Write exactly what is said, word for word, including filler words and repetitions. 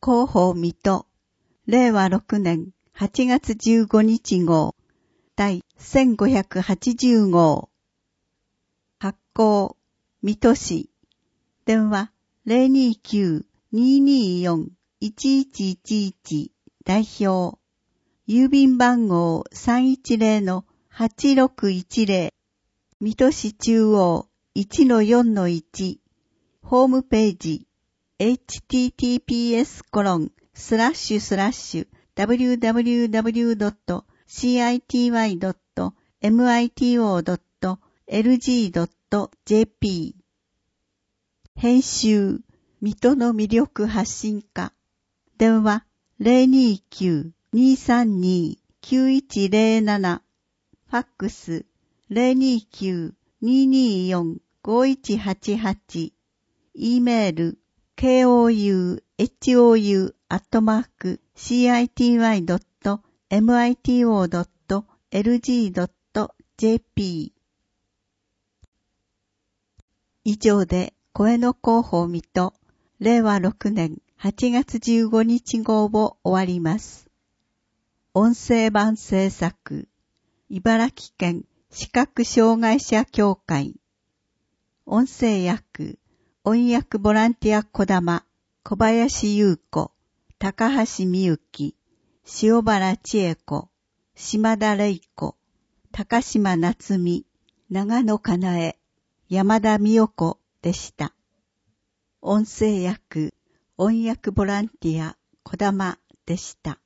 広報水戸、れいわろくねんはちがつじゅうごにち号、第せんごひゃくはちじゅう号。発行、水戸市。電話、ゼロにきゅう にーにーよん いちいちいちいち 代表。郵便番号 さんいちゼロ はちろくいちゼロ。水戸市中央 いちのよんのいち。ホームページ、エイチティーティーピーエスコロンスラッシュスラッシュダブリューダブリューダブリュードットシーアイティーワイドットエムアイティーオードットエルジードットジェーピー。編集、水戸の魅力発信課。電話、ゼロにきゅう にーさんにー きゅういちゼロなな。ファックス、ゼロにきゅう にーにーよん ごいちはちはち。E メール、ケーオーユーエイチオーユー アットマーク シーアイティーワイドットエムアイティーオードットエルジードットジェーピー。以上で、声の広報水戸、れいわろくねんはちがつじゅうごにち号を終わります。音声版制作、茨城県視覚障害者協会。音声訳、音訳ボランティア小玉、小林優子、高橋美幸、塩原千恵子、島田玲子、高島夏美、長野かなえ、山田美代子でした。音声訳、音訳ボランティア小玉でした。